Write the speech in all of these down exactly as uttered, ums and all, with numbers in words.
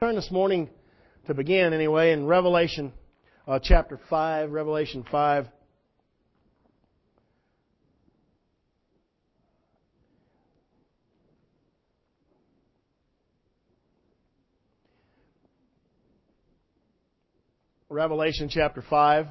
turn this morning to begin anyway in Revelation uh, chapter five, Revelation five. Revelation chapter five.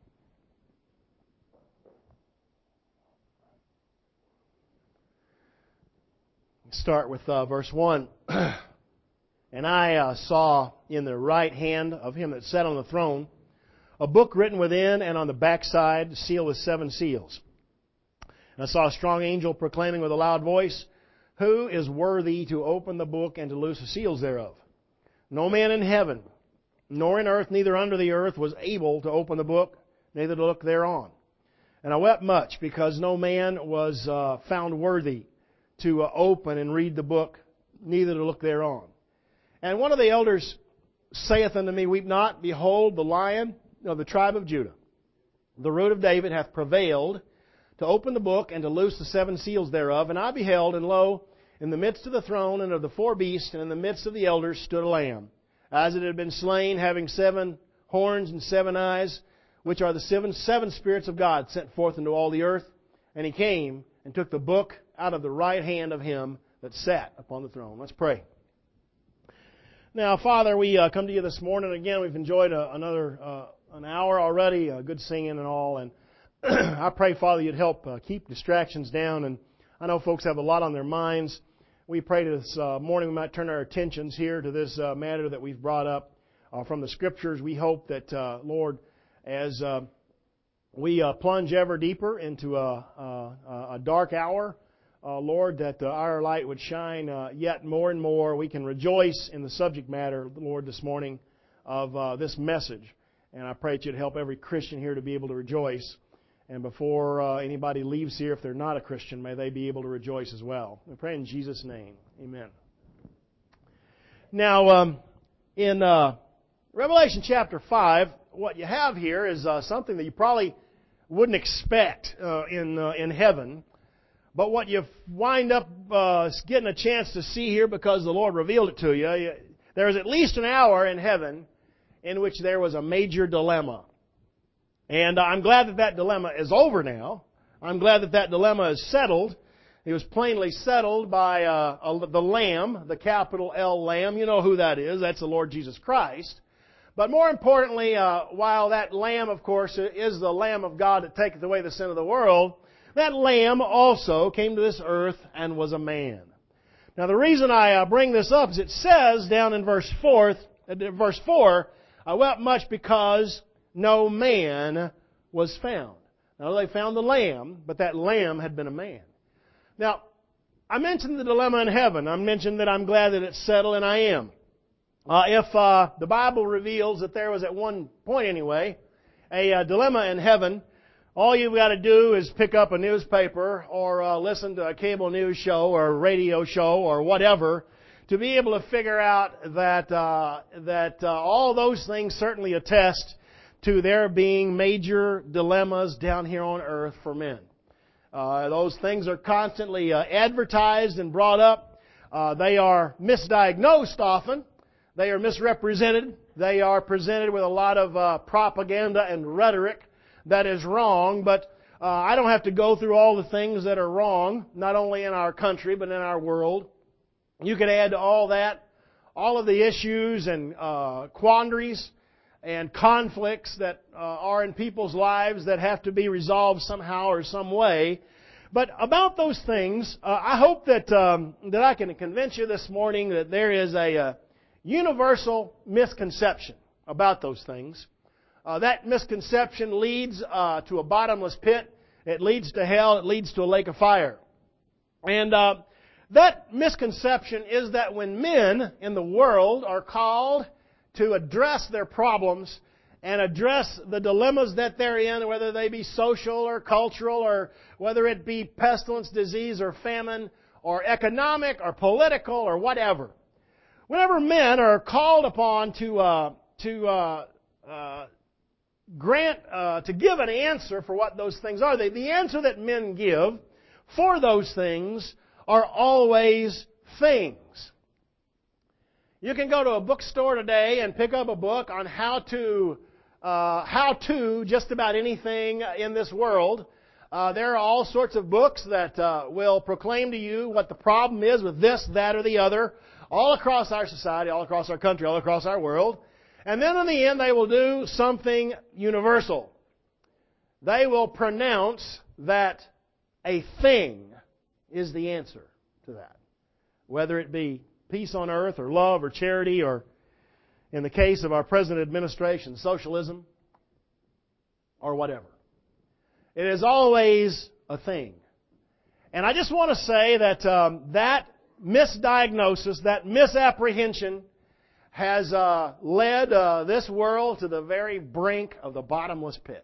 Start with uh, verse one. And I uh, saw in the right hand of him that sat on the throne a book written within and on the backside, sealed with seven seals. And I saw a strong angel proclaiming with a loud voice, "Who is worthy to open the book and to loose the seals thereof? No man in heaven, nor in earth, neither under the earth, was able to open the book, neither to look thereon. And I wept much, because no man was uh, found worthy to uh, open and read the book, neither to look thereon. And one of the elders saith unto me, Weep not, behold, the Lion of the tribe of Judah, the root of David, hath prevailed to open the book and to loose the seven seals thereof. And I beheld, and lo, in the midst of the throne and of the four beasts, and in the midst of the elders, stood a lamb, as it had been slain, having seven horns and seven eyes, which are the seven, seven spirits of God sent forth into all the earth. And he came and took the book out of the right hand of him that sat upon the throne." Let's pray. Now, Father, we uh, come to you this morning. Again, we've enjoyed a, another uh, an hour already, uh, good singing and all. And I pray, Father, you'd help uh, keep distractions down. And I know folks have a lot on their minds. We pray this uh, morning we might turn our attentions here to this uh, matter that we've brought up uh, from the Scriptures. We hope that, uh, Lord, as uh, we uh, plunge ever deeper into a, a, a dark hour, Uh, Lord, that uh, our light would shine uh, yet more and more. We can rejoice in the subject matter, Lord, this morning of uh, this message. And I pray that you'd help every Christian here to be able to rejoice. And before uh, anybody leaves here, if they're not a Christian, may they be able to rejoice as well. We pray in Jesus' name. Amen. Now, um, in uh, Revelation chapter five, what you have here is uh, something that you probably wouldn't expect uh, in uh, in heaven. But what you wind up uh, getting a chance to see here, because the Lord revealed it to you, there is at least an hour in heaven in which there was a major dilemma. And I'm glad that that dilemma is over now. I'm glad that that dilemma is settled. It was plainly settled by uh, a, the Lamb, the capital L Lamb. You know who that is. That's the Lord Jesus Christ. But more importantly, uh, while that Lamb, of course, is the Lamb of God that taketh away the sin of the world, that Lamb also came to this earth and was a man. Now, the reason I uh, bring this up is it says down in verse four, uh, verse four, I wept much because no man was found. Now, they found the Lamb, but that Lamb had been a man. Now, I mentioned the dilemma in heaven. I mentioned that I'm glad that it's settled, and I am. Uh, if uh, the Bible reveals that there was at one point anyway a uh, dilemma in heaven, all you've got to do is pick up a newspaper or uh, listen to a cable news show or a radio show or whatever to be able to figure out that uh, that uh, all those things certainly attest to there being major dilemmas down here on earth for men. Uh, those things are constantly uh, advertised and brought up. Uh, they are misdiagnosed often. They are misrepresented. They are presented with a lot of uh, propaganda and rhetoric that is wrong, but uh, I don't have to go through all the things that are wrong, not only in our country, but in our world. You can add to all that all of the issues and uh, quandaries and conflicts that uh, are in people's lives that have to be resolved somehow or some way. But about those things, uh, I hope that um, that I can convince you this morning that there is a uh, universal misconception about those things. Uh, that misconception leads uh, to a bottomless pit. It leads to hell. It leads to a lake of fire. And uh, that misconception is that when men in the world are called to address their problems and address the dilemmas that they're in, whether they be social or cultural or whether it be pestilence, disease, or famine, or economic or political or whatever, whenever men are called upon to uh, to uh, uh, grant, uh, to give an answer for what those things are. The, the answer that men give for those things are always things. You can go to a bookstore today and pick up a book on how to, uh, how to just about anything in this world. Uh, there are all sorts of books that uh, will proclaim to you what the problem is with this, that, or the other, all across our society, all across our country, all across our world. And then in the end, they will do something universal. They will pronounce that a thing is the answer to that. Whether it be peace on earth, or love, or charity, or, in the case of our present administration, socialism, or whatever. It is always a thing. And I just want to say that um, that misdiagnosis, that misapprehension, has uh, led uh, this world to the very brink of the bottomless pit.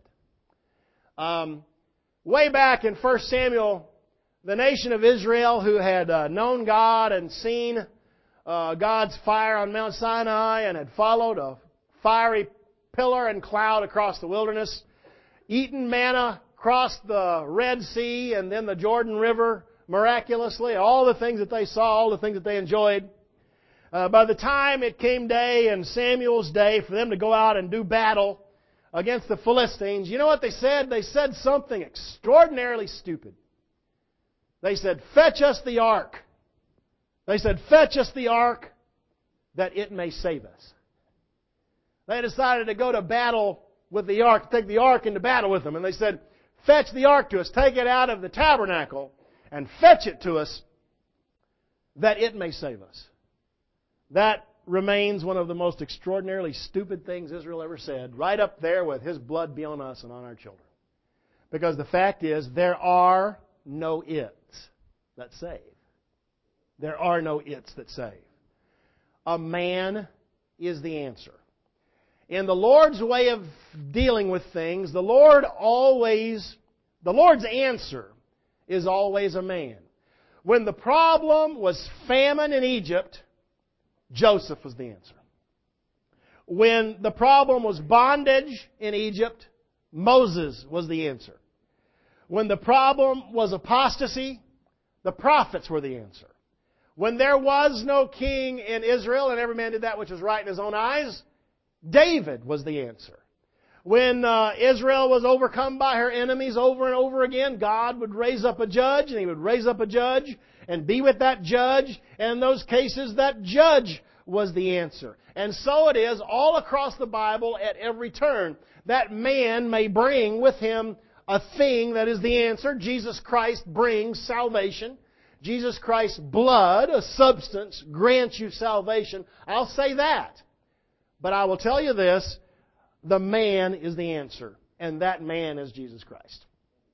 Um, way back in First Samuel, the nation of Israel, who had uh, known God and seen uh, God's fire on Mount Sinai and had followed a fiery pillar and cloud across the wilderness, eaten manna, crossed the Red Sea and then the Jordan River miraculously, all the things that they saw, all the things that they enjoyed. Uh, by the time it came day in Samuel's day for them to go out and do battle against the Philistines, you know what they said? They said something extraordinarily stupid. They said, "Fetch us the ark." They said, "Fetch us the ark that it may save us." They decided to go to battle with the ark, take the ark into battle with them. And they said, "Fetch the ark to us, take it out of the tabernacle and fetch it to us that it may save us." That remains one of the most extraordinarily stupid things Israel ever said, right up there with "His blood be on us and on our children." Because the fact is, there are no its that save. There are no its that save. A man is the answer. In the Lord's way of dealing with things, the Lord always, the Lord's answer is always a man. When the problem was famine in Egypt, Joseph was the answer. When the problem was bondage in Egypt, Moses was the answer. When the problem was apostasy, the prophets were the answer. When there was no king in Israel and every man did that which was right in his own eyes, David was the answer. When uh, Israel was overcome by her enemies over and over again, God would raise up a judge, and He would raise up a judge and be with that judge. And in those cases, that judge was the answer. And so it is all across the Bible at every turn. That man may bring with him a thing that is the answer. Jesus Christ brings salvation. Jesus Christ's blood, a substance, grants you salvation. I'll say that. But I will tell you this, the man is the answer, and that man is Jesus Christ.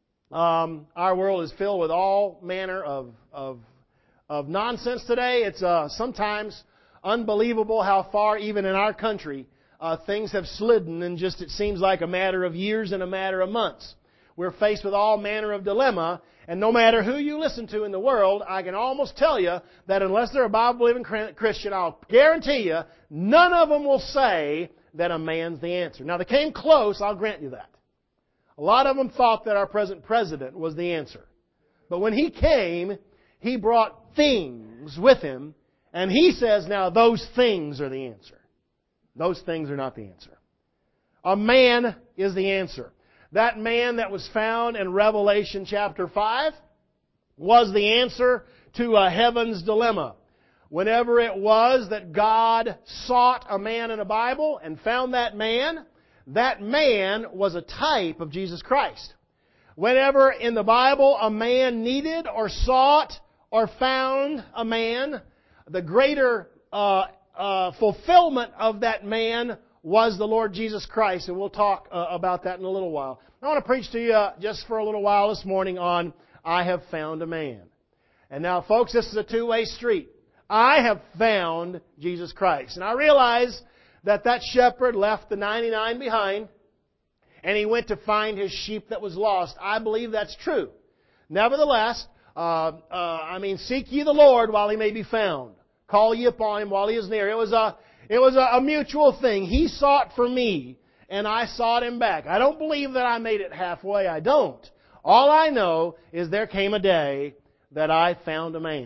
Um, our world is filled with all manner of of, of nonsense today. It's uh, sometimes unbelievable how far, even in our country, uh, things have slidden in just, it seems like, a matter of years and a matter of months. We're faced with all manner of dilemma, and no matter who you listen to in the world, I can almost tell you that unless they're a Bible-believing Christian, I'll guarantee you, none of them will say that a man's the answer. Now, they came close, I'll grant you that. A lot of them thought that our present president was the answer. But when he came, he brought things with him, and he says now those things are the answer. Those things are not the answer. A man is the answer. That man that was found in Revelation chapter five was the answer to a heaven's dilemma. Whenever it was that God sought a man in a Bible and found that man, that man was a type of Jesus Christ. Whenever in the Bible a man needed or sought or found a man, the greater uh, uh, fulfillment of that man was the Lord Jesus Christ. And we'll talk uh, about that in a little while. I want to preach to you uh, just for a little while this morning on I have found a man. And now, folks, this is a two-way street. I have found Jesus Christ. And I realize that that shepherd left the ninety-nine behind and he went to find his sheep that was lost. I believe that's true. Nevertheless, uh, uh, I mean, seek ye the Lord while He may be found. Call ye upon Him while He is near. It was a, it was a, a mutual thing. He sought for me and I sought Him back. I don't believe that I made it halfway. I don't. All I know is there came a day that I found a man.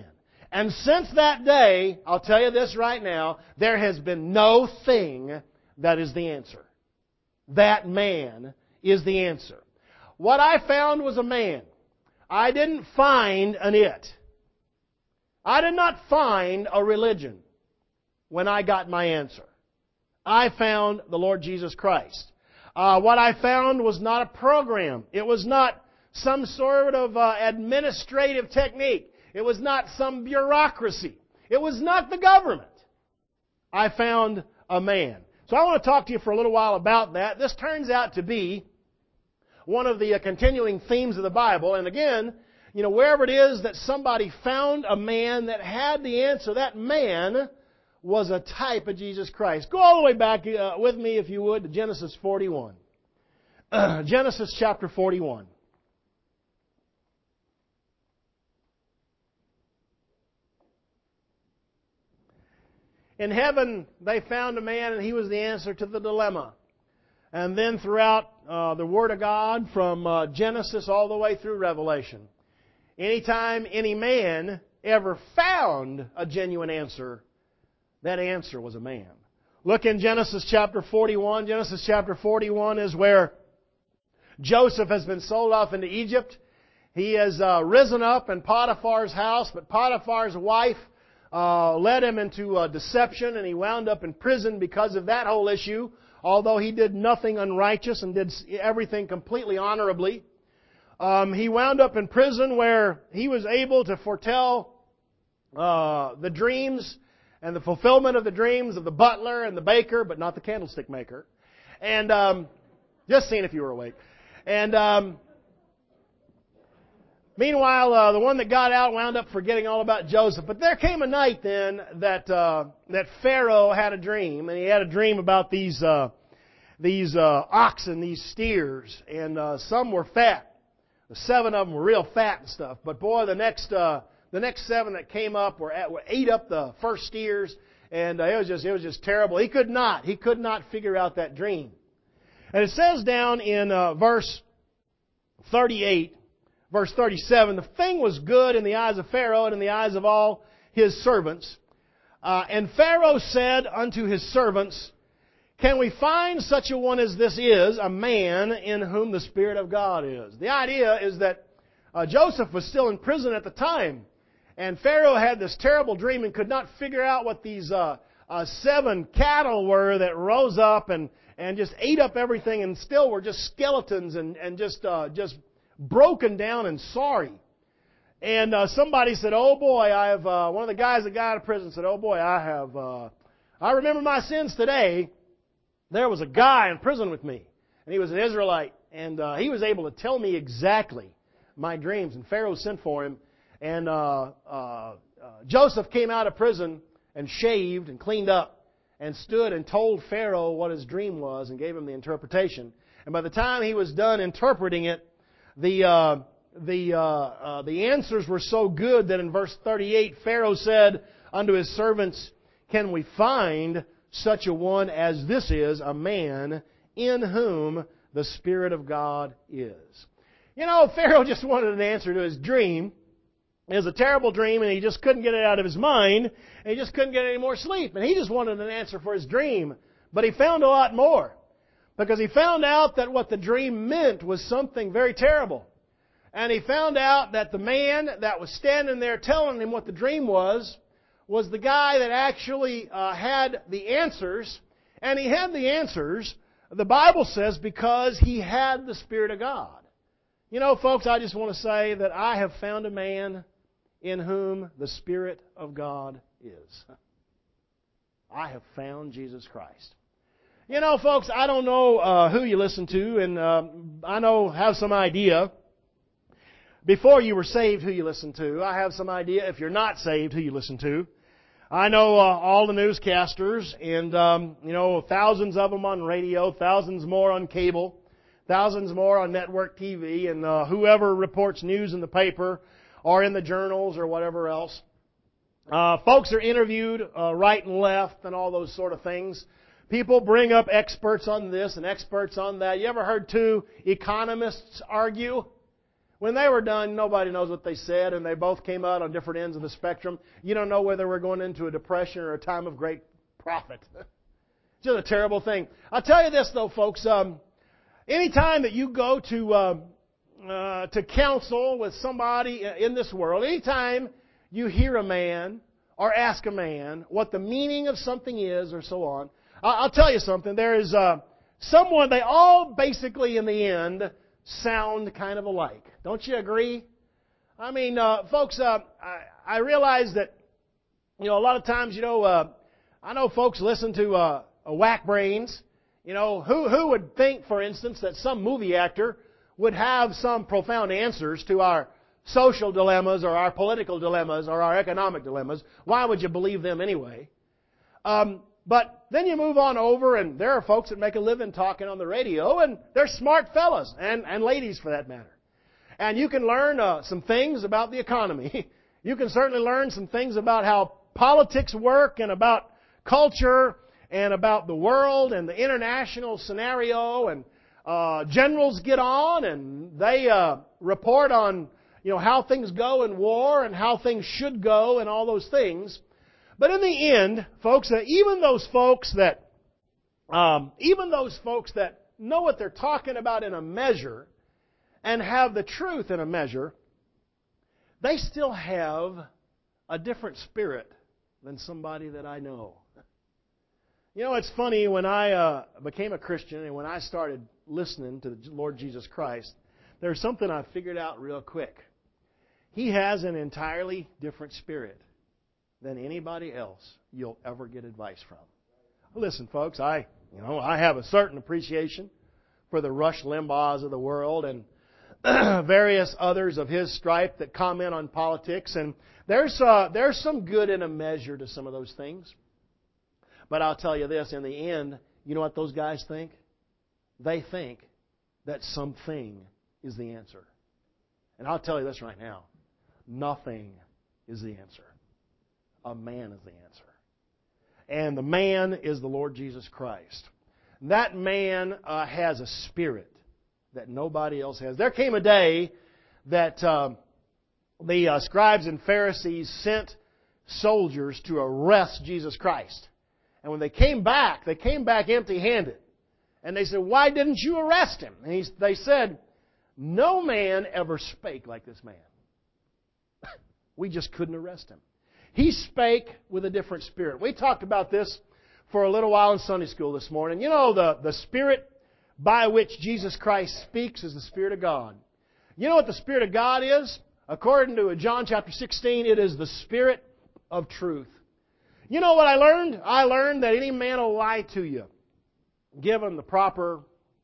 And since that day, I'll tell you this right now, there has been no thing that is the answer. That man is the answer. What I found was a man. I didn't find an it. I did not find a religion when I got my answer. I found the Lord Jesus Christ. Uh, what I found was not a program. It was not some sort of uh, administrative technique. It was not some bureaucracy. It was not the government. I found a man. So I want to talk to you for a little while about that. This turns out to be one of the uh, continuing themes of the Bible. And again, you know, wherever it is that somebody found a man that had the answer, that man was a type of Jesus Christ. Go all the way back uh, with me, if you would, to Genesis forty-one. Uh, Genesis chapter forty-one. In heaven, they found a man, and he was the answer to the dilemma. And then throughout uh, the Word of God, from uh, Genesis all the way through Revelation, anytime any man ever found a genuine answer, that answer was a man. Look in Genesis chapter forty-one. Genesis chapter forty-one is where Joseph has been sold off into Egypt. He has uh, risen up in Potiphar's house, but Potiphar's wife uh, led him into uh, deception, and he wound up in prison because of that whole issue, although he did nothing unrighteous and did everything completely honorably. Um, he wound up in prison where he was able to foretell uh, the dreams and the fulfillment of the dreams of the butler and the baker, but not the candlestick maker. And um, just seeing if you were awake. And um, meanwhile, uh, the one that got out wound up forgetting all about Joseph. But there came a night then that uh, that Pharaoh had a dream, and he had a dream about these uh, these uh, oxen, these steers, and uh, some were fat. The seven of them were real fat and stuff. But boy, the next uh, the next seven that came up were, at, were ate up the first steers, and uh, it was just it was just terrible. He could not he could not figure out that dream. And it says down in uh, verse thirty-eight, verse thirty-seven, the thing was good in the eyes of Pharaoh and in the eyes of all his servants. Uh, and Pharaoh said unto his servants, can we find such a one as this is, a man in whom the Spirit of God is? The idea is that uh, Joseph was still in prison at the time. And Pharaoh had this terrible dream and could not figure out what these uh, uh, seven cattle were that rose up and, and just ate up everything and still were just skeletons and, and just uh, just broken down and sorry. And uh, somebody said, oh boy, I have, uh, one of the guys that got out of prison said, oh boy, I have, uh, I remember my sins today. There was a guy in prison with me, and he was an Israelite, and uh, he was able to tell me exactly my dreams. And Pharaoh sent for him, and uh, uh, uh, Joseph came out of prison and shaved and cleaned up and stood and told Pharaoh what his dream was and gave him the interpretation. And by the time he was done interpreting it, the uh, the uh, uh, the answers were so good that in verse thirty-eight, Pharaoh said unto his servants, can we find such a one as this is, a man in whom the Spirit of God is? You know, Pharaoh just wanted an answer to his dream. It was a terrible dream, and he just couldn't get it out of his mind, and he just couldn't get any more sleep. And he just wanted an answer for his dream. But he found a lot more, because he found out that what the dream meant was something very terrible. And he found out that the man that was standing there telling him what the dream was, was the guy that actually uh, had the answers. And he had the answers, the Bible says, because he had the Spirit of God. You know, folks, I just want to say that I have found a man in whom the Spirit of God is. I have found Jesus Christ. You know, folks, I don't know uh, who you listen to, and uh, I know, have some idea. Before you were saved, who you listen to. I have some idea, if you're not saved, who you listen to. I know uh, all the newscasters, and, um, you know, thousands of them on radio, thousands more on cable, thousands more on network T V, and uh, whoever reports news in the paper or in the journals or whatever else. Uh, folks are interviewed uh, right and left and all those sort of things. People bring up experts on this and experts on that. You ever heard two economists argue? When they were done, nobody knows what they said, and they both came out on different ends of the spectrum. You don't know whether we're going into a depression or a time of great profit. It's just a terrible thing. I'll tell you this, though, folks. Um, anytime that you go to uh, uh, to counsel with somebody in this world, anytime you hear a man or ask a man what the meaning of something is or so on, I'll tell you something. There is uh, someone, they all basically in the end sound kind of alike. Don't you agree? I mean, uh, folks, uh, I, I realize that, you know, a lot of times, you know, uh, I know folks listen to uh, whack brains. You know, who, who would think, for instance, that some movie actor would have some profound answers to our social dilemmas or our political dilemmas or our economic dilemmas? Why would you believe them anyway? Um, But then you move on over, and there are folks that make a living talking on the radio, and they're smart fellas, and, and ladies for that matter. And you can learn uh, some things about the economy. You can certainly learn some things about how politics work, and about culture, and about the world, and the international scenario. And uh, generals get on, and they uh, report on, you know, how things go in war, and how things should go, and all those things. But in the end, folks, uh, even those folks that, um, even those folks that know what they're talking about in a measure and have the truth in a measure, they still have a different spirit than somebody that I know. You know, it's funny, when I uh, became a Christian and when I started listening to the Lord Jesus Christ, there's something I figured out real quick. He has an entirely different spirit than anybody else you'll ever get advice from. Listen, folks, I, you know, I have a certain appreciation for the Rush Limbaughs of the world and various others of his stripe that comment on politics, and there's uh, there's some good in a measure to some of those things. But I'll tell you this, in the end, you know what those guys think? They think that something is the answer. And I'll tell you this right now, nothing is the answer. A man is the answer. And the man is the Lord Jesus Christ. That man uh, has a spirit that nobody else has. There came a day that uh, the uh, scribes and Pharisees sent soldiers to arrest Jesus Christ. And when they came back, they came back empty-handed. And they said, "Why didn't you arrest him?" And he, they said, "No man ever spake like this man." We just couldn't arrest him. He spake with a different spirit. We talked about this for a little while in Sunday school this morning. You know, the, the Spirit by which Jesus Christ speaks is the Spirit of God. You know what the Spirit of God is? According to John chapter sixteen, it is the Spirit of truth. You know what I learned? I learned that any man will lie to you, given the proper,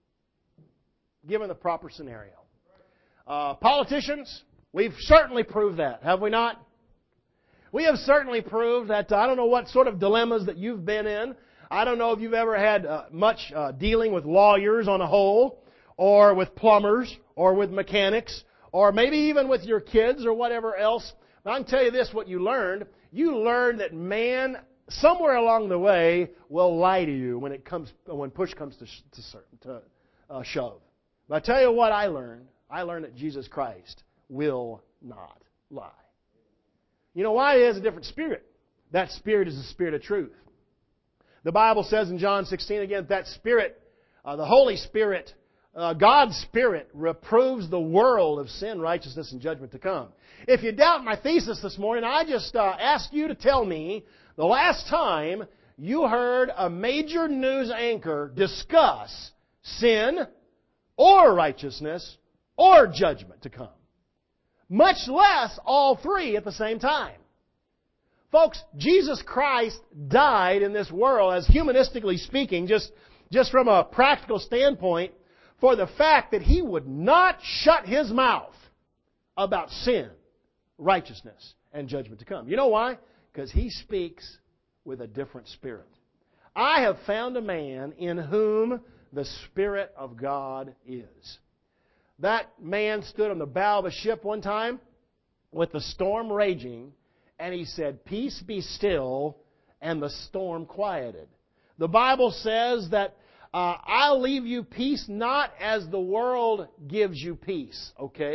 given the proper scenario. Uh, politicians, we've certainly proved that, have we not? We have certainly proved that. uh, I don't know what sort of dilemmas that you've been in. I don't know if you've ever had uh, much uh, dealing with lawyers on a whole, or with plumbers, or with mechanics, or maybe even with your kids or whatever else. But I can tell you this, what you learned. You learned that man, somewhere along the way, will lie to you when it comes, when push comes to, to, to uh, shove. But I tell you what I learned. I learned that Jesus Christ will not lie. You know why? He has a different spirit. That spirit is the Spirit of truth. The Bible says in John sixteen again, that Spirit, uh, the Holy Spirit, uh, God's Spirit, reproves the world of sin, righteousness, and judgment to come. If you doubt my thesis this morning, I just uh, ask you to tell me the last time you heard a major news anchor discuss sin or righteousness or judgment to come. Much less all three at the same time. Folks, Jesus Christ died in this world, as humanistically speaking, just, just from a practical standpoint, for the fact that He would not shut His mouth about sin, righteousness, and judgment to come. You know why? Because He speaks with a different spirit. I have found a man in whom the Spirit of God is. That man stood on the bow of a ship one time with the storm raging, and he said, "Peace be still," and the storm quieted. The Bible says that uh, I'll leave you peace not as the world gives you peace, okay?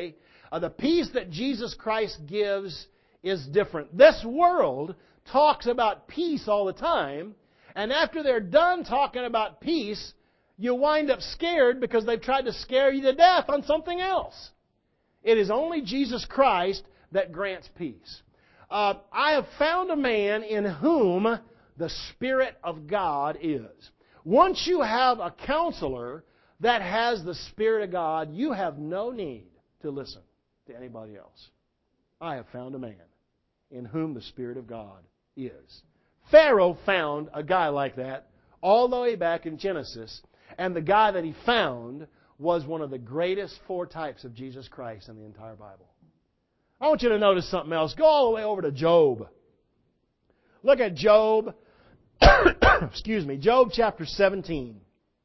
Uh, the peace that Jesus Christ gives is different. This world talks about peace all the time, and after they're done talking about peace, you wind up scared because they've tried to scare you to death on something else. It is only Jesus Christ that grants peace. Uh, I have found a man in whom the Spirit of God is. Once you have a counselor that has the Spirit of God, you have no need to listen to anybody else. I have found a man in whom the Spirit of God is. Pharaoh found a guy like that all the way back in Genesis, and the guy that he found was one of the greatest four types of Jesus Christ in the entire Bible. I want you to notice something else. Go all the way over to Job. Look at Job. Excuse me. Job chapter seventeen.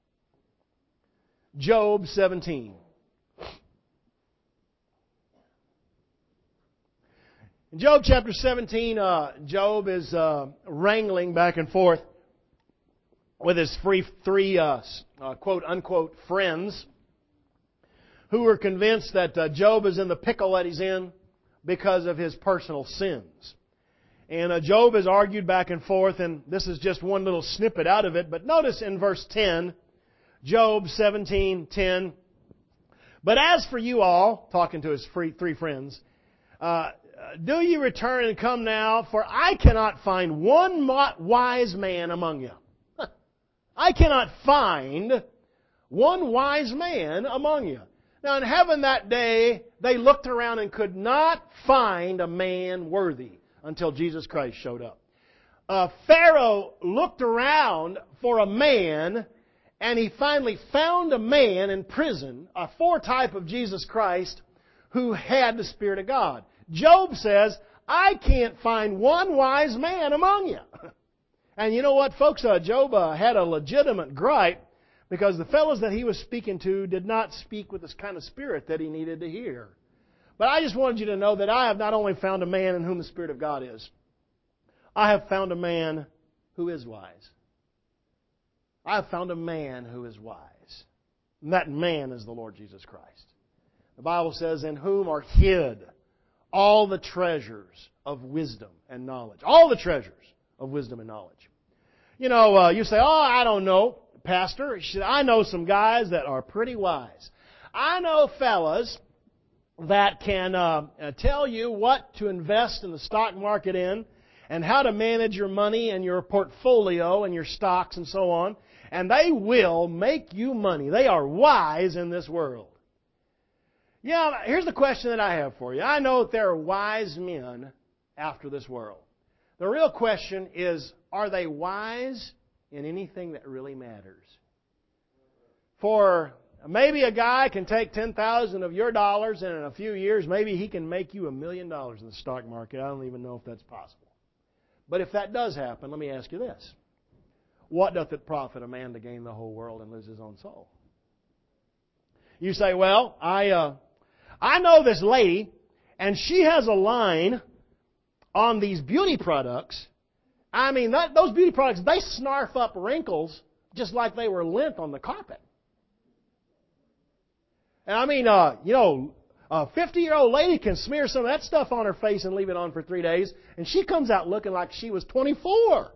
Job seventeen. In Job chapter seventeen, uh, Job is uh, wrangling back and forth with his free, three uh, uh, quote-unquote friends who are convinced that uh, Job is in the pickle that he's in because of his personal sins. And uh, Job has argued back and forth, and this is just one little snippet out of it. But notice in verse ten, Job seventeen ten, "But as for you all," talking to his free, three friends, uh, "do you return and come now, for I cannot find one wise man among you." I cannot find one wise man among you. Now in heaven that day, they looked around and could not find a man worthy until Jesus Christ showed up. Uh, Pharaoh looked around for a man, and he finally found a man in prison, a foretype of Jesus Christ, who had the Spirit of God. Job says, I can't find one wise man among you. And you know what, folks? Uh, Job uh, had a legitimate gripe because the fellows that he was speaking to did not speak with this kind of spirit that he needed to hear. But I just wanted you to know that I have not only found a man in whom the Spirit of God is, I have found a man who is wise. I have found a man who is wise. And that man is the Lord Jesus Christ. The Bible says, in whom are hid all the treasures of wisdom and knowledge. All the treasures of wisdom and knowledge. You know, uh, you say, oh, I don't know, Pastor. I know some guys that are pretty wise. I know fellas that can uh, tell you what to invest in the stock market in and how to manage your money and your portfolio and your stocks and so on. And they will make you money. They are wise in this world. Yeah, here's the question that I have for you. I know that there are wise men after this world. The real question is, are they wise in anything that really matters? For maybe a guy can take ten thousand of your dollars, and in a few years, maybe he can make you a million dollars in the stock market. I don't even know if that's possible. But if that does happen, let me ask you this. What doth it profit a man to gain the whole world and lose his own soul? You say, well, I uh, I know this lady, and she has a line on these beauty products. I mean, that, those beauty products, they snarf up wrinkles just like they were lint on the carpet. And I mean, uh, you know, a fifty-year-old lady can smear some of that stuff on her face and leave it on for three days, and she comes out looking like she was twenty-four.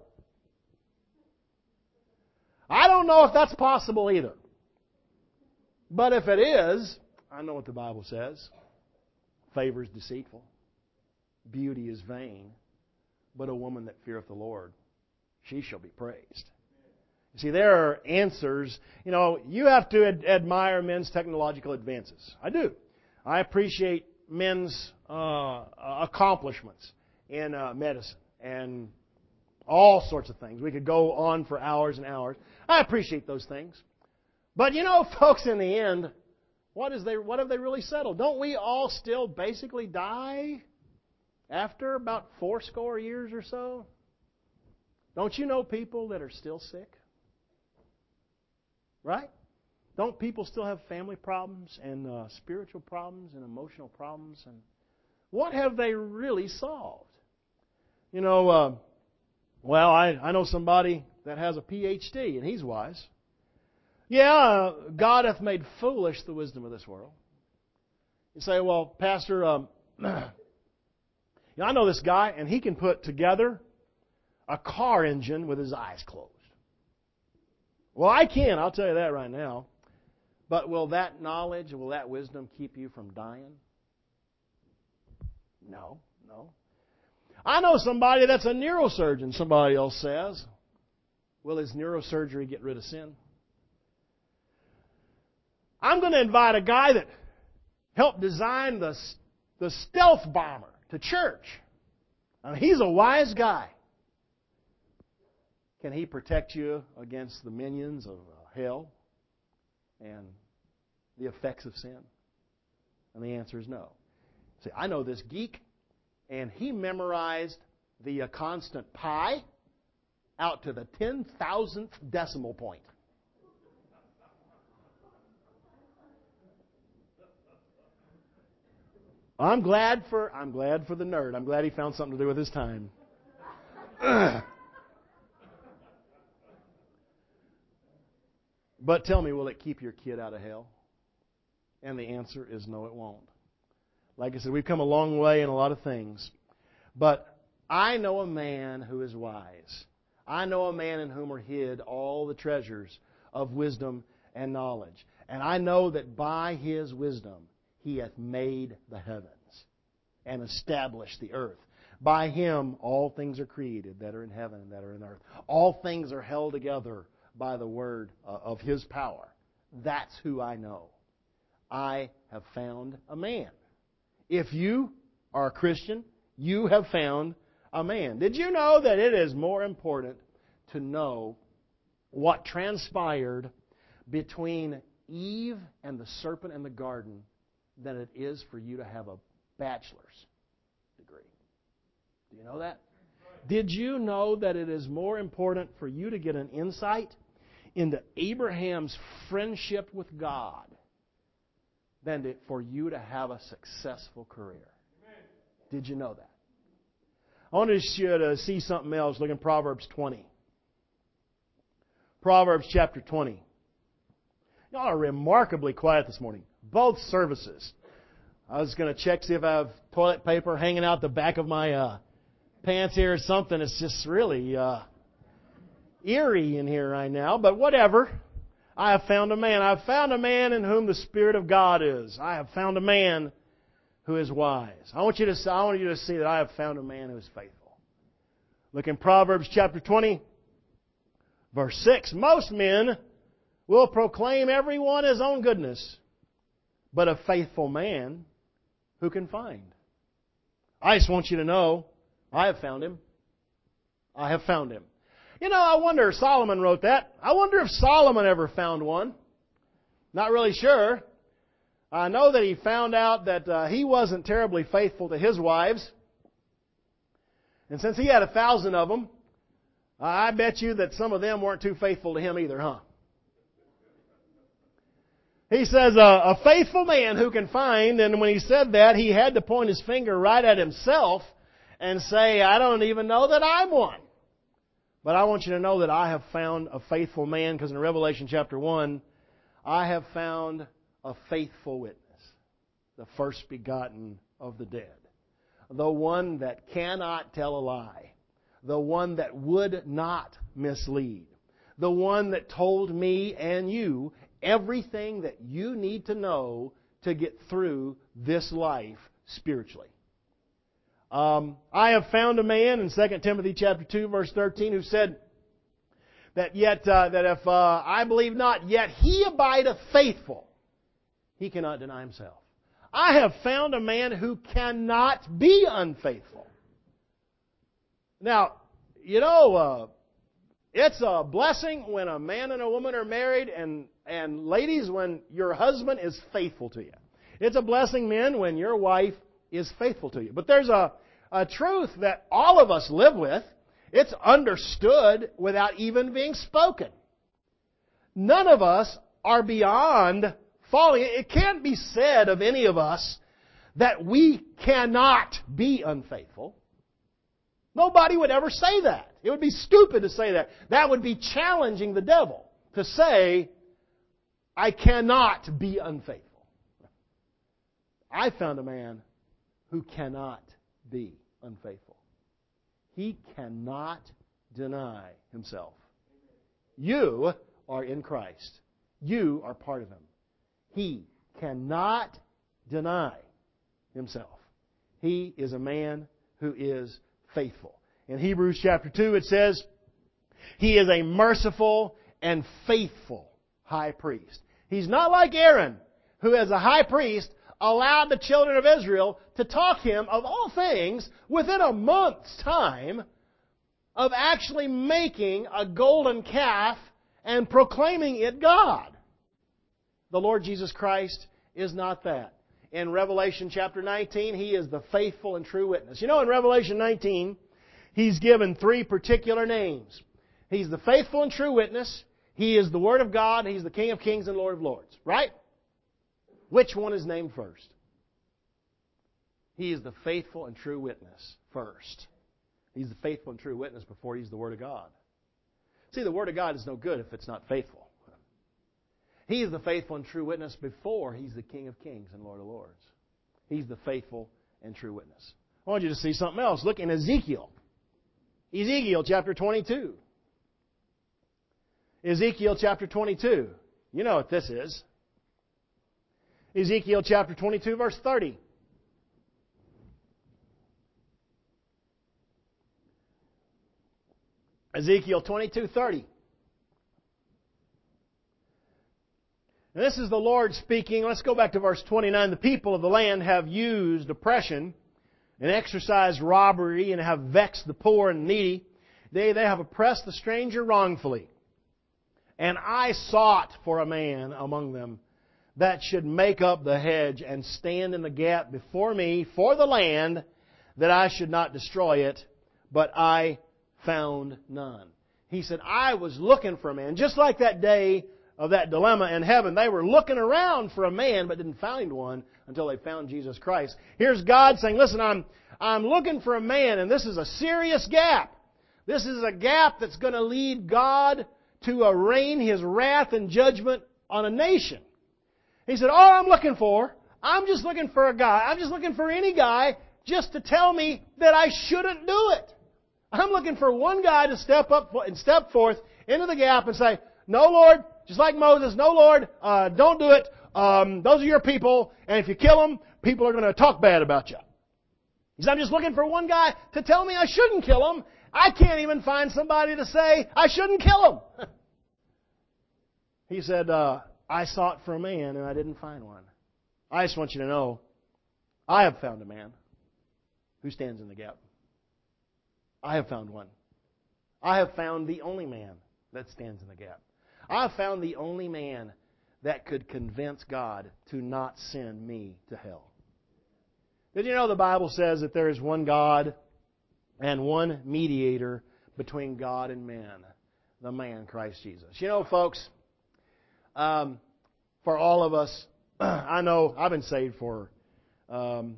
I don't know if that's possible either. But if it is, I know what the Bible says. Favor is deceitful. Beauty is vain. But a woman that feareth the Lord, she shall be praised. You see, there are answers. You know, you have to ad- admire men's technological advances. I do. I appreciate men's uh, accomplishments in uh, medicine and all sorts of things. We could go on for hours and hours. I appreciate those things. But you know, folks, in the end, what is they? What have they really settled? Don't we all still basically die after about four score years or so? Don't you know people that are still sick? Right? Don't people still have family problems and uh, spiritual problems and emotional problems? And what have they really solved? You know, uh, well, I, I know somebody that has a P H D, and he's wise. Yeah, uh, God hath made foolish the wisdom of this world. You say, well, Pastor, um, you know, I know this guy, and he can put together a car engine with his eyes closed. Well, I can, I'll tell you that right now. But will that knowledge, will that wisdom keep you from dying? No, no. I know somebody that's a neurosurgeon, somebody else says. Will his neurosurgery get rid of sin? I'm going to invite a guy that helped design the, the stealth bomber to church. I mean, he's a wise guy. Can he protect you against the minions of hell and the effects of sin? And the answer is no. See, I know this geek, and he memorized the uh, constant pi out to the ten thousandth decimal point. I'm glad for I'm glad for the nerd. I'm glad he found something to do with his time. But tell me, will it keep your kid out of hell? And the answer is no, it won't. Like I said, we've come a long way in a lot of things. But I know a man who is wise. I know a man in whom are hid all the treasures of wisdom and knowledge. And I know that by his wisdom he hath made the heavens and established the earth. By him all things are created that are in heaven and that are in earth. All things are held together by the word of his power. That's who I know. I have found a man. If you are a Christian, you have found a man. Did you know that it is more important to know what transpired between Eve and the serpent in the garden than it is for you to have a bachelor's degree? Do you know that? Did you know that it is more important for you to get an insight into Abraham's friendship with God than to, for you to have a successful career? Did you know that? I wanted you to see something else. Look in Proverbs twenty. Proverbs chapter twenty. Y'all are remarkably quiet this morning. Both services. I was going to check, see if I have toilet paper hanging out the back of my uh, pants here or something. It's just really uh, eerie in here right now. But whatever. I have found a man. I have found a man in whom the Spirit of God is. I have found a man who is wise. I want you to, I want you to see that I have found a man who is faithful. Look in Proverbs chapter twenty, verse six. Most men will proclaim every one his own goodness, but a faithful man who can find? I just want you to know, I have found him. I have found him. You know, I wonder, Solomon wrote that. I wonder if Solomon ever found one. Not really sure. I know that he found out that uh, he wasn't terribly faithful to his wives. And since he had a thousand of them, I bet you that some of them weren't too faithful to him either, huh? He says, uh, a faithful man who can find, and when he said that, he had to point his finger right at himself and say, I don't even know that I'm one. But I want you to know that I have found a faithful man, because in Revelation chapter one, I have found a faithful witness, the first begotten of the dead, the one that cannot tell a lie, the one that would not mislead, the one that told me and you everything that you need to know to get through this life spiritually. Um, I have found a man in Second Timothy chapter two, verse thirteen, who said that yet uh, that if uh, I believe not, yet he abideth faithful, he cannot deny himself. I have found a man who cannot be unfaithful. Now, you know, uh, it's a blessing when a man and a woman are married, and, and ladies, when your husband is faithful to you. It's a blessing, men, when your wife is faithful to you. But there's a, a truth that all of us live with. It's understood without even being spoken. None of us are beyond falling. It can't be said of any of us that we cannot be unfaithful. Nobody would ever say that. It would be stupid to say that. That would be challenging the devil to say, I cannot be unfaithful. I found a man who cannot be unfaithful. He cannot deny himself. You are in Christ. You are part of Him. He cannot deny himself. He is a man who is faithful. In Hebrews chapter two it says, He is a merciful and faithful high priest. He's not like Aaron, who as a high priest allowed the children of Israel to talk him, of all things, within a month's time of actually making a golden calf and proclaiming it God. The Lord Jesus Christ is not that. In Revelation chapter nineteen, He is the faithful and true witness. You know, in Revelation nineteen, He's given three particular names. He's the faithful and true witness. He is the Word of God. He's the King of kings and Lord of lords. Right? Which one is named first? He is the faithful and true witness first. He's the faithful and true witness before He's the Word of God. See, the Word of God is no good if it's not faithful. He is the faithful and true witness before He's the King of kings and Lord of lords. He's the faithful and true witness. I want you to see something else. Look in Ezekiel. Ezekiel chapter twenty-two. Ezekiel chapter twenty-two. You know what this is. Ezekiel chapter twenty-two, verse thirty. Ezekiel twenty-two, thirty. And this is the Lord speaking. Let's go back to verse twenty-nine. The people of the land have used oppression and exercised robbery and have vexed the poor and needy. They, they have oppressed the stranger wrongfully. And I sought for a man among them that should make up the hedge and stand in the gap before me for the land, that I should not destroy it, but I found none. He said, I was looking for a man. Just like that day of that dilemma in heaven, they were looking around for a man but didn't find one until they found Jesus Christ. Here's God saying, listen, I'm, I'm looking for a man, and this is a serious gap. This is a gap that's going to lead God to arraign His wrath and judgment on a nation. He said, all I'm looking for, I'm just looking for a guy. I'm just looking for any guy just to tell me that I shouldn't do it. I'm looking for one guy to step up and step forth into the gap and say, no, Lord, just like Moses, no, Lord, uh, don't do it. Um, those are your people, and if you kill them, people are going to talk bad about you. He said, I'm just looking for one guy to tell me I shouldn't kill them. I can't even find somebody to say I shouldn't kill them. He said, uh, I sought for a man, and I didn't find one. I just want you to know, I have found a man who stands in the gap. I have found one. I have found the only man that stands in the gap. I have found the only man that could convince God to not send me to hell. Did you know the Bible says that there is one God and one mediator between God and men, the man Christ Jesus? You know, folks, um, for all of us, I know I've been saved for um,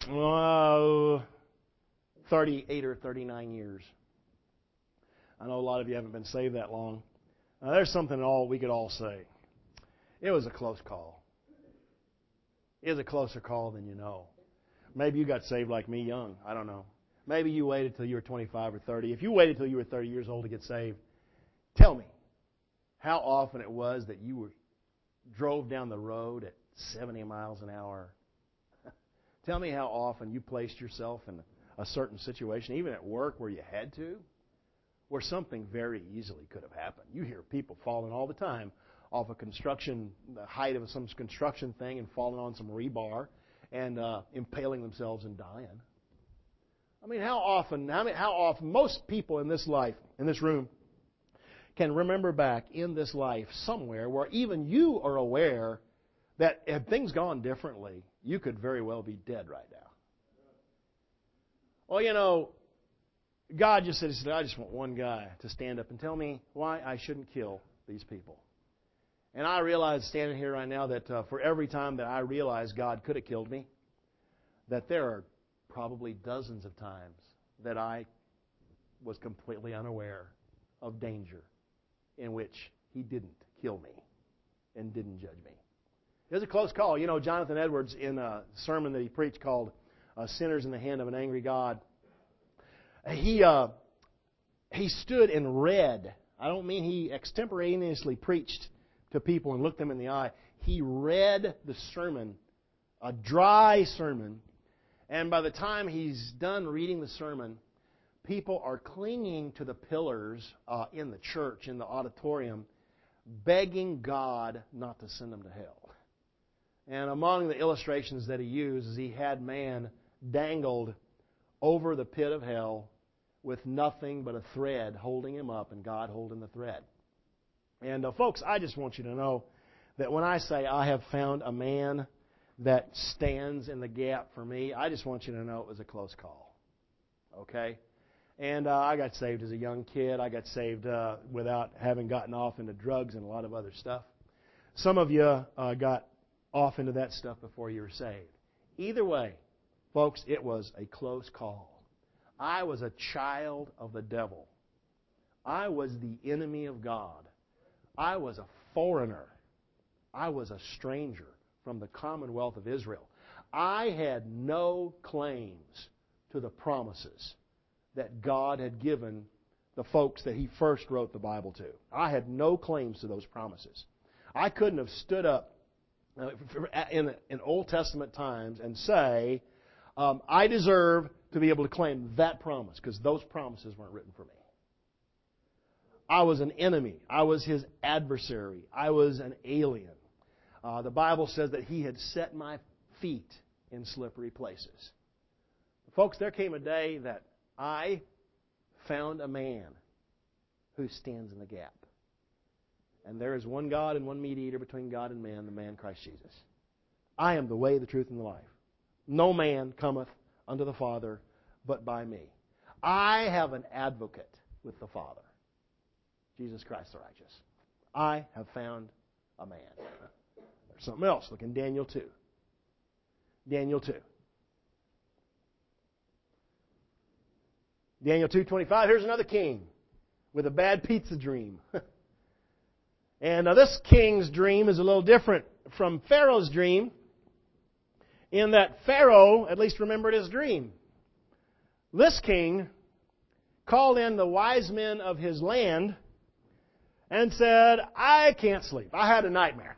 uh, thirty-eight or thirty-nine years. I know a lot of you haven't been saved that long. Uh, there's something all we could all say. It was a close call. It was a closer call than you know. Maybe you got saved like me young. I don't know. Maybe you waited till you were twenty-five or thirty. If you waited till you were thirty years old to get saved, tell me how often it was that you were drove down the road at seventy miles an hour. Tell me how often you placed yourself in a certain situation, even at work where you had to, where something very easily could have happened. You hear people falling all the time off a construction, the height of some construction thing, and falling on some rebar and uh, impaling themselves and dying. I mean, how often, how, many, how often, most people in this life, in this room, can remember back in this life somewhere where even you are aware that had things gone differently, you could very well be dead right now. Well, you know, God just said, He said, I just want one guy to stand up and tell me why I shouldn't kill these people. And I realize standing here right now that uh, for every time that I realize God could have killed me, that there are probably dozens of times that I was completely unaware of danger in which He didn't kill me and didn't judge me. It was a close call. You know, Jonathan Edwards, in a sermon that he preached called uh, Sinners in the Hand of an Angry God, he, uh, he stood and read. I don't mean he extemporaneously preached to people and looked them in the eye. He read the sermon, a dry sermon, and by the time he's done reading the sermon, people are clinging to the pillars uh, in the church, in the auditorium, begging God not to send them to hell. And among the illustrations that he used is he had man dangled over the pit of hell with nothing but a thread holding him up and God holding the thread. And uh, folks, I just want you to know that when I say I have found a man that stands in the gap for me, I just want you to know it was a close call. Okay? And uh, I got saved as a young kid. I got saved uh, without having gotten off into drugs and a lot of other stuff. Some of you uh, got off into that stuff before you were saved. Either way, folks, it was a close call. I was a child of the devil. I was the enemy of God. I was a foreigner. I was a stranger from the commonwealth of Israel. I had no claims to the promises that God had given the folks that He first wrote the Bible to. I had no claims to those promises. I couldn't have stood up in, in Old Testament times and say, um, I deserve to be able to claim that promise, because those promises weren't written for me. I was an enemy. I was His adversary. I was an alien. Uh, the Bible says that He had set my feet in slippery places. Folks, there came a day that I found a man who stands in the gap. And there is one God and one mediator between God and man, the man Christ Jesus. I am the way, the truth, and the life. No man cometh unto the Father but by me. I have an advocate with the Father, Jesus Christ the righteous. I have found a man. There's something else. Look in Daniel two. Daniel two. Daniel two twenty-five. Here's another king with a bad pizza dream. And uh, this king's dream is a little different from Pharaoh's dream, in that Pharaoh at least remembered his dream. This king called in the wise men of his land and said, I can't sleep. I had a nightmare.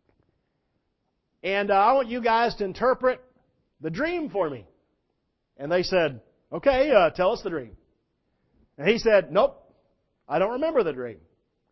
And uh, I want you guys to interpret the dream for me. And they said, okay, uh, tell us the dream. And he said, nope, I don't remember the dream.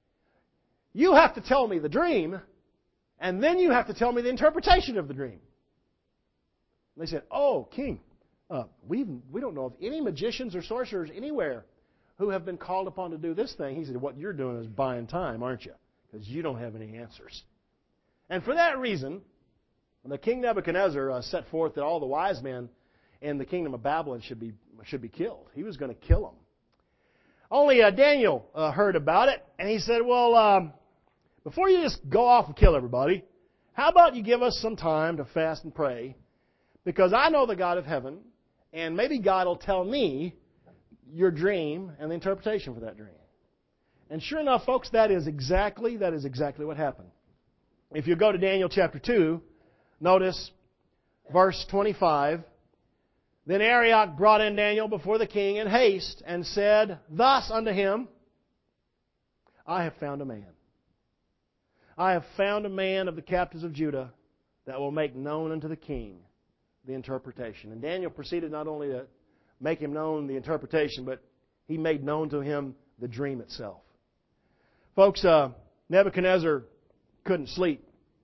You have to tell me the dream, and then you have to tell me the interpretation of the dream. And they said, oh, king, uh, we we don't know of any magicians or sorcerers anywhere who have been called upon to do this thing. He said, what you're doing is buying time, aren't you? Because you don't have any answers. And for that reason, the king Nebuchadnezzar uh, set forth that all the wise men in the kingdom of Babylon should be should be killed. He was going to kill them. Only uh, Daniel uh, heard about it, and he said, well, um, before you just go off and kill everybody, how about you give us some time to fast and pray? Because I know the God of heaven, and maybe God will tell me your dream and the interpretation for that dream. And sure enough, folks, that is exactly that is exactly what happened. If you go to Daniel chapter two, notice verse twenty-five. Then Arioch brought in Daniel before the king in haste and said thus unto him, I have found a man. I have found a man of the captives of Judah that will make known unto the king the interpretation. And Daniel proceeded not only to make him known the interpretation, but he made known to him the dream itself. Folks, uh, Nebuchadnezzar couldn't sleep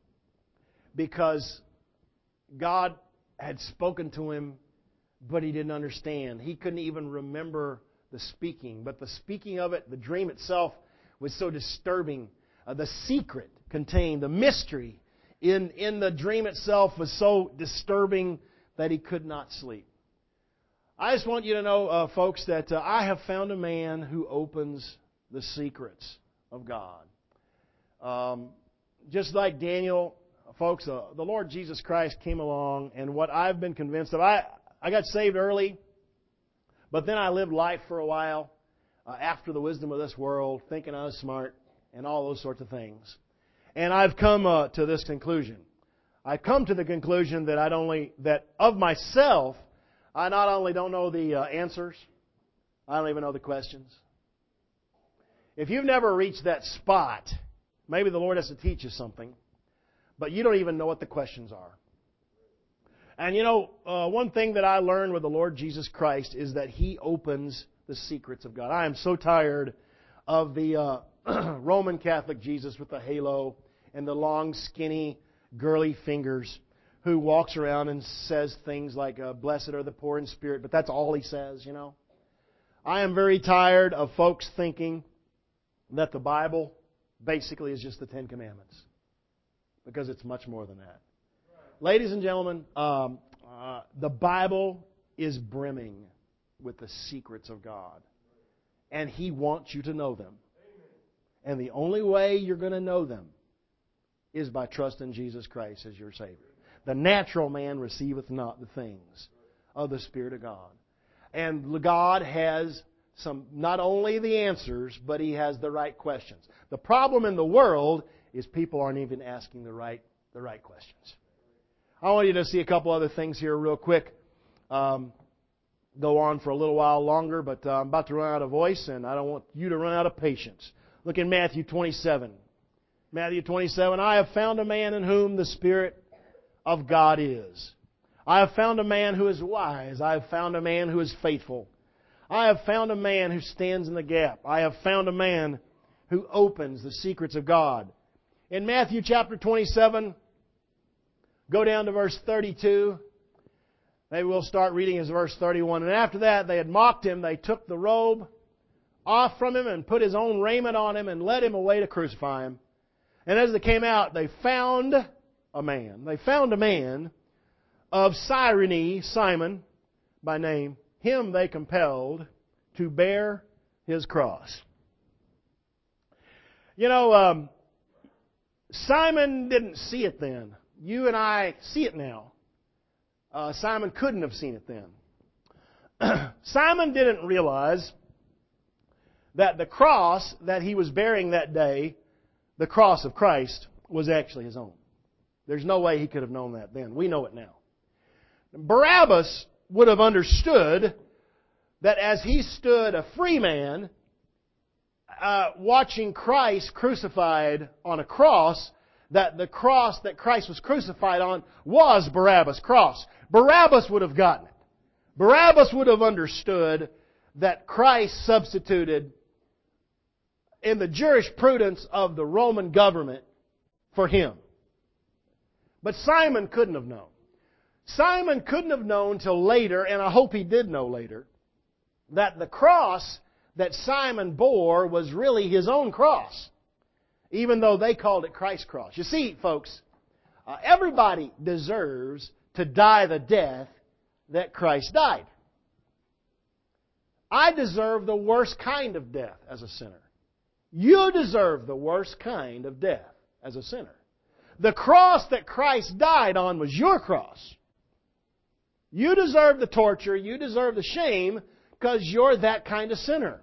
because God had spoken to him, but he didn't understand. He couldn't even remember the speaking. But the speaking of it, the dream itself, was so disturbing. Uh, the secret contained, the mystery in, in the dream itself was so disturbing that he could not sleep. I just want you to know, uh, folks, that uh, I have found a man who opens the secrets of God. Um, just like Daniel, folks, uh, the Lord Jesus Christ came along, and what I've been convinced of, I, I got saved early, but then I lived life for a while uh, after the wisdom of this world, thinking I was smart and all those sorts of things. And I've come uh, to this conclusion. I've come to the conclusion that I'd only that of myself, I not only don't know the uh, answers, I don't even know the questions. If you've never reached that spot, maybe the Lord has to teach you something, but you don't even know what the questions are. And you know, uh, one thing that I learned with the Lord Jesus Christ is that He opens the secrets of God. I am so tired of the uh, Roman Catholic Jesus with the halo and the long, skinny, girly fingers who walks around and says things like, uh, blessed are the poor in spirit, but that's all he says, you know. I am very tired of folks thinking that the Bible basically is just the Ten Commandments, because it's much more than that. Ladies and gentlemen, um, uh, the Bible is brimming with the secrets of God, and He wants you to know them. And the only way you're going to know them is by trusting Jesus Christ as your Savior. The natural man receiveth not the things of the Spirit of God. And God has some, not only the answers, but He has the right questions. The problem in the world is people aren't even asking the right, the right questions. I want you to see a couple other things here real quick. Um, go on for a little while longer, but uh, I'm about to run out of voice, and I don't want you to run out of patience. Look in Matthew twenty-seven. Matthew twenty-seven, I have found a man in whom the Spirit of God is. I have found a man who is wise. I have found a man who is faithful. I have found a man who stands in the gap. I have found a man who opens the secrets of God. In Matthew chapter twenty-seven, go down to verse thirty-two. Maybe we'll start reading as verse thirty-one. And after that, they had mocked Him. They took the robe off from Him and put His own raiment on Him and led Him away to crucify Him. And as they came out, they found a man. They found a man of Cyrene, Simon by name. Him they compelled to bear His cross. You know, um, Simon didn't see it then. You and I see it now. Uh, Simon couldn't have seen it then. Simon didn't realize that the cross that he was bearing that day, the cross of Christ, was actually his own. There's no way he could have known that then. We know it now. Barabbas would have understood that as he stood a free man, uh, watching Christ crucified on a cross, that the cross that Christ was crucified on was Barabbas' cross. Barabbas would have gotten it. Barabbas would have understood that Christ substituted in the jurisprudence of the Roman government for him. But Simon couldn't have known. Simon couldn't have known till later, and I hope he did know later, that the cross that Simon bore was really his own cross, even though they called it Christ's cross. You see, folks, uh, everybody deserves to die the death that Christ died. I deserve the worst kind of death as a sinner. You deserve the worst kind of death as a sinner. The cross that Christ died on was your cross. You deserve the torture, you deserve the shame, because you're that kind of sinner.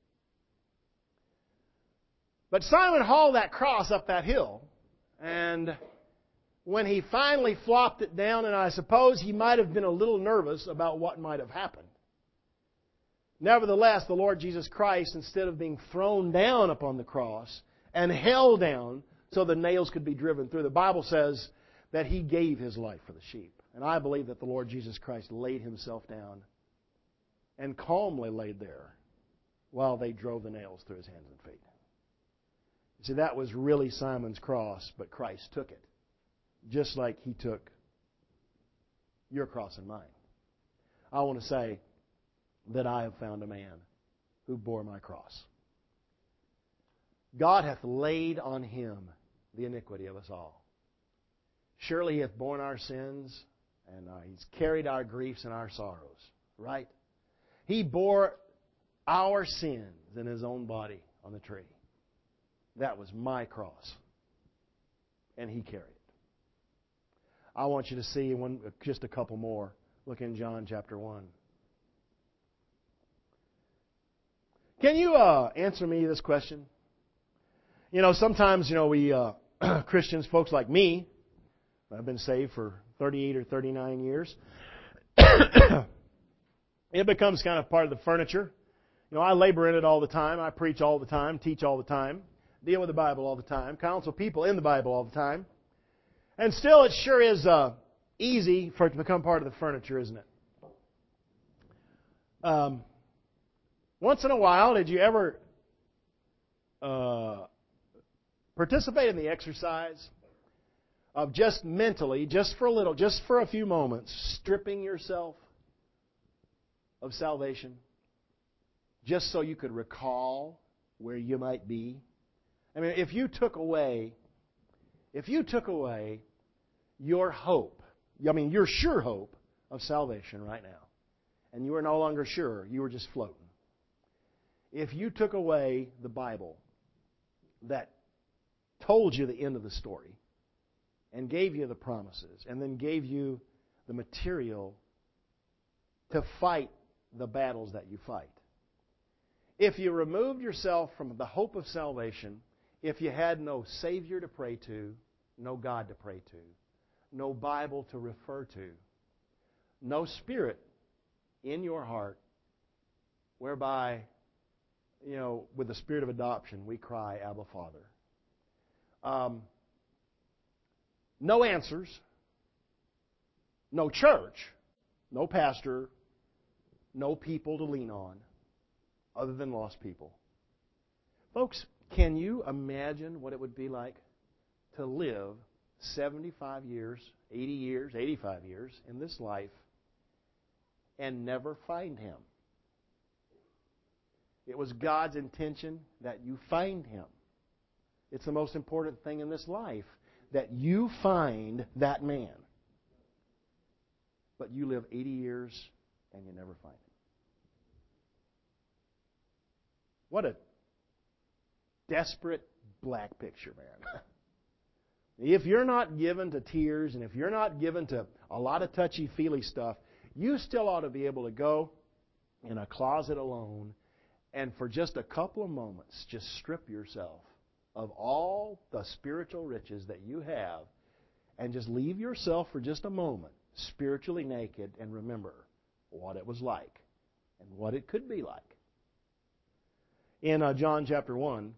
But Simon hauled that cross up that hill, and when he finally flopped it down, and I suppose he might have been a little nervous about what might have happened. Nevertheless, the Lord Jesus Christ, instead of being thrown down upon the cross and held down so the nails could be driven through, the Bible says that He gave His life for the sheep. And I believe that the Lord Jesus Christ laid Himself down and calmly laid there while they drove the nails through His hands and feet. You see, that was really Simon's cross, but Christ took it, just like He took your cross and mine. I want to say that I have found a man who bore my cross. God hath laid on Him the iniquity of us all. Surely He hath borne our sins, and uh, He's carried our griefs and our sorrows. Right? He bore our sins in His own body on the tree. That was my cross. And He carried it. I want you to see one, just a couple more. Look in John chapter one. Can you uh, answer me this question? You know, sometimes, you know, we uh, Christians, folks like me, I've been saved for thirty-eight or thirty-nine years. It becomes kind of part of the furniture. You know, I labor in it all the time. I preach all the time, teach all the time, deal with the Bible all the time, counsel people in the Bible all the time. And still, it sure is uh, easy for it to become part of the furniture, isn't it? Um, once in a while, did you ever uh, participate in the exercise of just mentally, just for a little, just for a few moments, stripping yourself of salvation, just so you could recall where you might be? I mean, if you took away, if you took away your hope, I mean, your sure hope of salvation right now, and you were no longer sure, you were just floating. If you took away the Bible that told you the end of the story, and gave you the promises, and then gave you the material to fight the battles that you fight. If you removed yourself from the hope of salvation, if you had no Savior to pray to, no God to pray to, no Bible to refer to, no Spirit in your heart, whereby, you know, with the spirit of adoption, we cry, Abba, Father. Um, No answers, no church, no pastor, no people to lean on other than lost people. Folks, can you imagine what it would be like to live seventy-five years, eighty years, eighty-five years in this life and never find Him? It was God's intention that you find Him. It's the most important thing in this life, that you find that man. But you live eighty years and you never find him. What a desperate black picture, man. If you're not given to tears and if you're not given to a lot of touchy-feely stuff, you still ought to be able to go in a closet alone and for just a couple of moments just strip yourself of all the spiritual riches that you have and just leave yourself for just a moment spiritually naked and remember what it was like and what it could be like. In uh, John chapter one,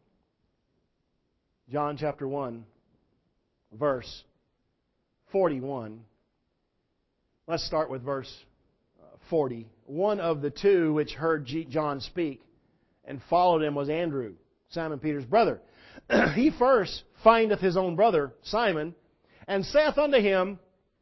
John chapter one, verse forty-one, let's start with verse forty. One of the two which heard John speak and followed him was Andrew, Simon Peter's brother. He first findeth his own brother, Simon, and saith unto him,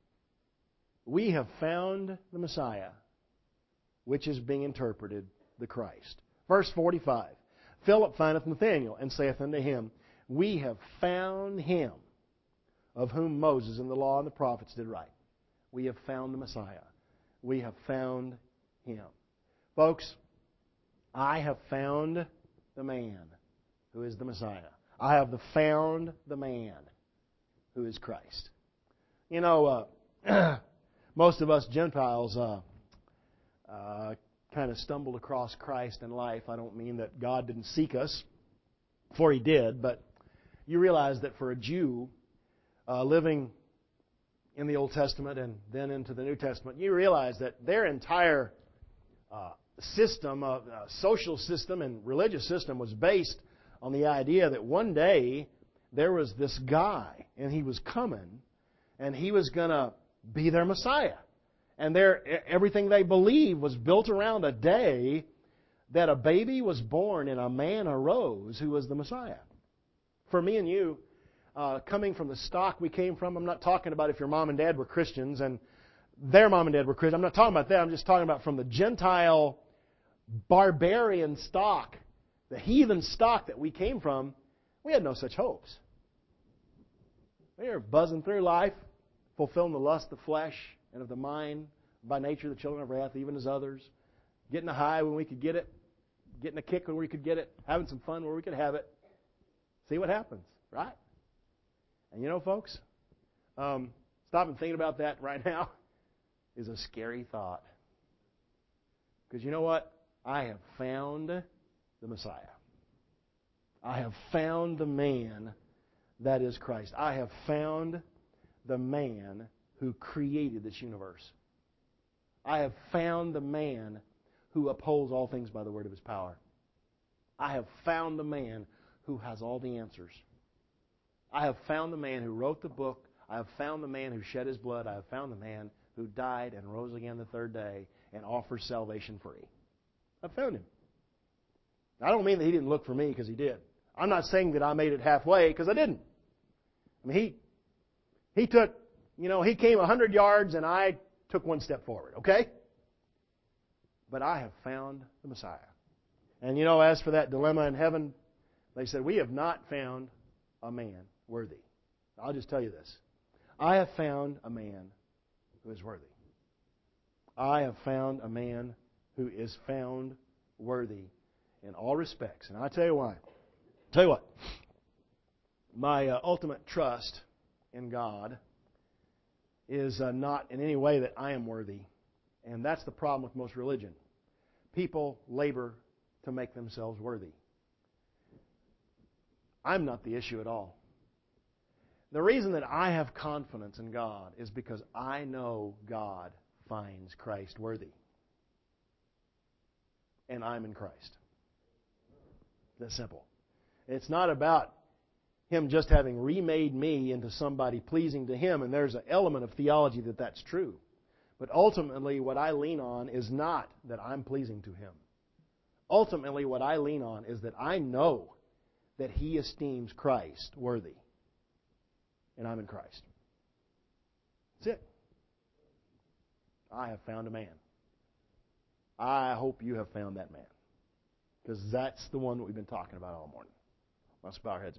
We have found the Messiah, which is being interpreted the Christ. Verse forty-five. Philip findeth Nathanael, and saith unto him, We have found him, of whom Moses and the law and the prophets did write. We have found the Messiah. We have found him. Folks, I have found the man who is the Messiah. I have found the man who is Christ. You know, uh, most of us Gentiles uh, uh, kind of stumbled across Christ in life. I don't mean that God didn't seek us, for He did, but you realize that for a Jew uh, living in the Old Testament and then into the New Testament, you realize that their entire uh, system, of uh, social system and religious system was based on the idea that one day there was this guy and he was coming and he was going to be their Messiah. And their, everything they believed was built around a day that a baby was born and a man arose who was the Messiah. For me and you, uh, coming from the stock we came from, I'm not talking about if your mom and dad were Christians and their mom and dad were Christians. I'm not talking about that. I'm just talking about from the Gentile, barbarian stock, the heathen stock that we came from. We had no such hopes. We were buzzing through life, fulfilling the lust of the flesh and of the mind, by nature the children of wrath, even as others, getting a high when we could get it, getting a kick when we could get it, having some fun where we could have it. See what happens, right? And you know, folks, um, stopping thinking about that right now is a scary thought. Because you know what? I have found the Messiah. I have found the man that is Christ. I have found the man who created this universe. I have found the man who upholds all things by the word of his power. I have found the man who has all the answers. I have found the man who wrote the book. I have found the man who shed his blood. I have found the man who died and rose again the third day and offers salvation free. I've found him. I don't mean that he didn't look for me, because he did. I'm not saying that I made it halfway, because I didn't. I mean, he he took, you know, he came a hundred yards and I took one step forward, okay? But I have found the Messiah. And you know, as for that dilemma in heaven, they said, we have not found a man worthy. I'll just tell you this. I have found a man who is worthy. I have found a man who is found worthy in all respects. And I'll tell you why. I'll tell you what. My uh, ultimate trust in God is uh, not in any way that I am worthy. And that's the problem with most religion. People labor to make themselves worthy. I'm not the issue at all. The reason that I have confidence in God is because I know God finds Christ worthy. And I'm in Christ. That's simple. It's not about Him just having remade me into somebody pleasing to Him, and there's an element of theology that that's true. But ultimately, what I lean on is not that I'm pleasing to Him. Ultimately, what I lean on is that I know that He esteems Christ worthy. And I'm in Christ. That's it. I have found a man. I hope you have found that man. Because that's the one that we've been talking about all morning. Let's bow our heads and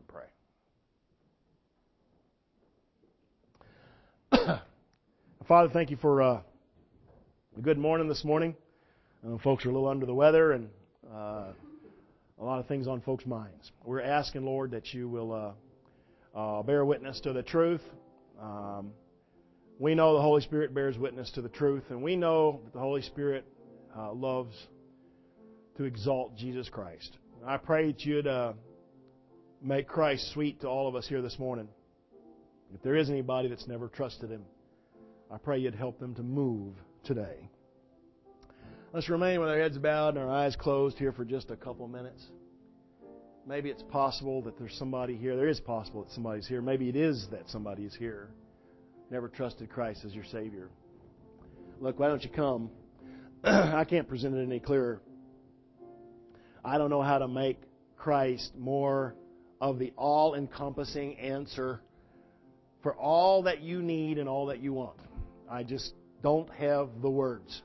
pray. Father, thank you for uh, a good morning this morning. Uh, folks are a little under the weather, and uh, a lot of things on folks' minds. We're asking, Lord, that you will uh, uh, bear witness to the truth. Um, we know the Holy Spirit bears witness to the truth, and we know that the Holy Spirit uh, loves to exalt Jesus Christ. I pray that you'd uh, make Christ sweet to all of us here this morning. If there is anybody that's never trusted Him, I pray you'd help them to move today. Let's remain with our heads bowed and our eyes closed here for just a couple minutes. Maybe it's possible that there's somebody here. There is possible that somebody's here. Maybe it is that somebody is here. Never trusted Christ as your Savior. Look, why don't you come? I can't present it any clearer. I don't know how to make Christ more of the all-encompassing answer for all that you need and all that you want. I just don't have the words.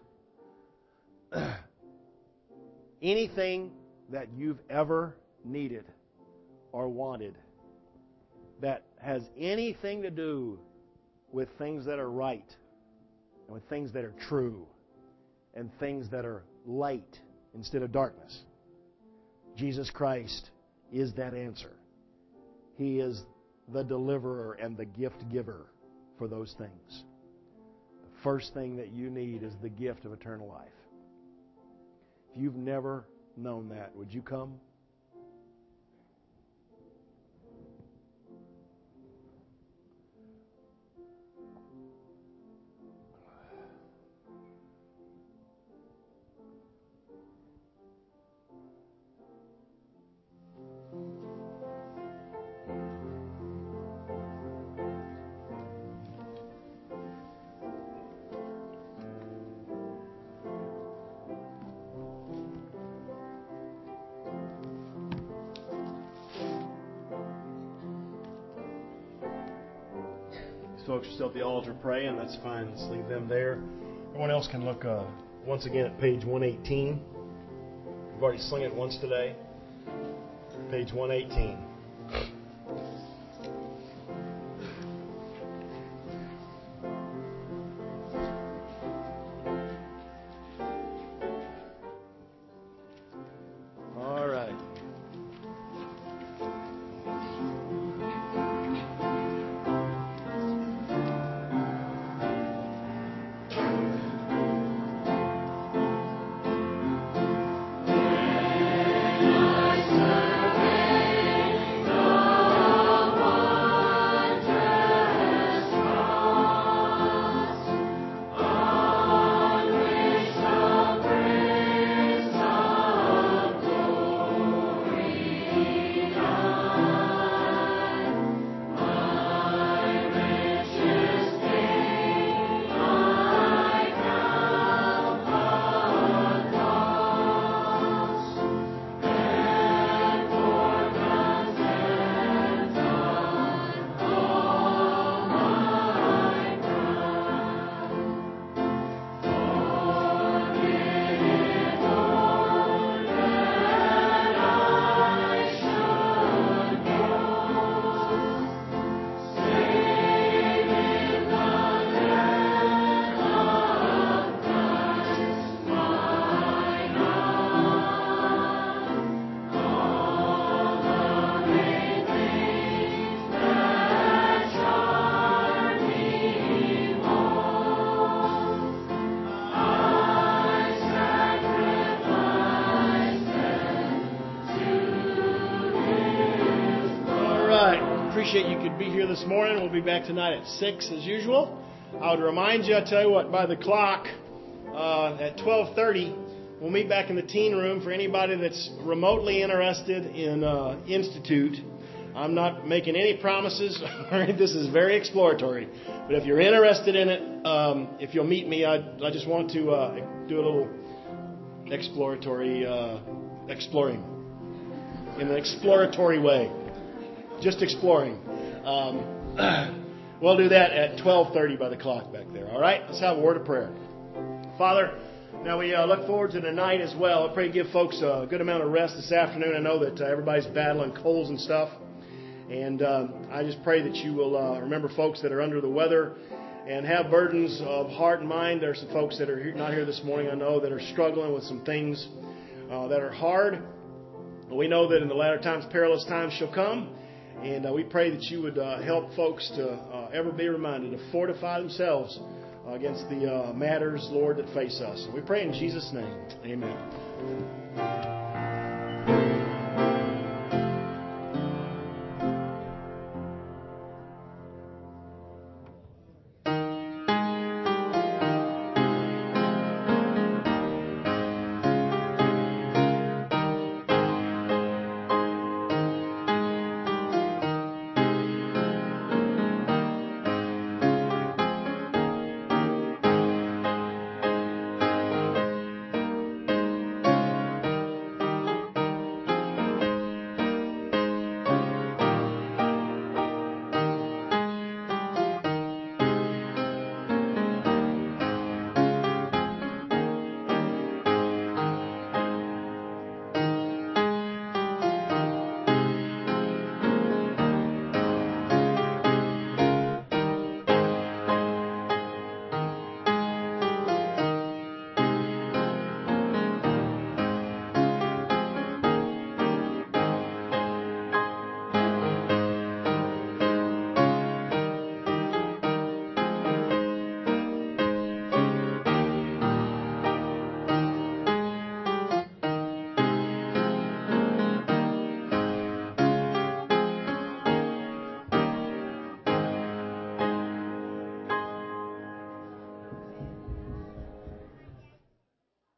Anything that you've ever needed or wanted that has anything to do with things that are right and with things that are true and things that are light instead of darkness, Jesus Christ is that answer. He is the deliverer and the gift giver for those things. The first thing that you need is the gift of eternal life. If you've never known that, would you come? Folks are still at the altar praying. That's fine. Let's leave them there. Everyone else can look uh, once again at page one eighteen. We've already sung it once today. Page one eighteen. All right. could be here this morning. We'll be back tonight at six as usual. I would remind you, I tell you what, by the clock uh, at twelve thirty, we'll meet back in the teen room for anybody that's remotely interested in uh, Institute. I'm not making any promises. This is very exploratory. But if you're interested in it, um, if you'll meet me, I, I just want to uh, do a little exploratory, uh, exploring in an exploratory way. Just exploring. Um, we'll do that at twelve thirty by the clock back there. All right? Let's have a word of prayer. Father, now we uh, look forward to the night as well. I pray you give folks a good amount of rest this afternoon. I know that uh, everybody's battling colds and stuff. And um, I just pray that you will uh, remember folks that are under the weather and have burdens of heart and mind. There are some folks that are here, not here this morning, I know, that are struggling with some things uh, that are hard. We know that in the latter times, perilous times shall come. And uh, we pray that you would uh, help folks to uh, ever be reminded to fortify themselves uh, against the uh, matters, Lord, that face us. And we pray in Jesus' name. Amen.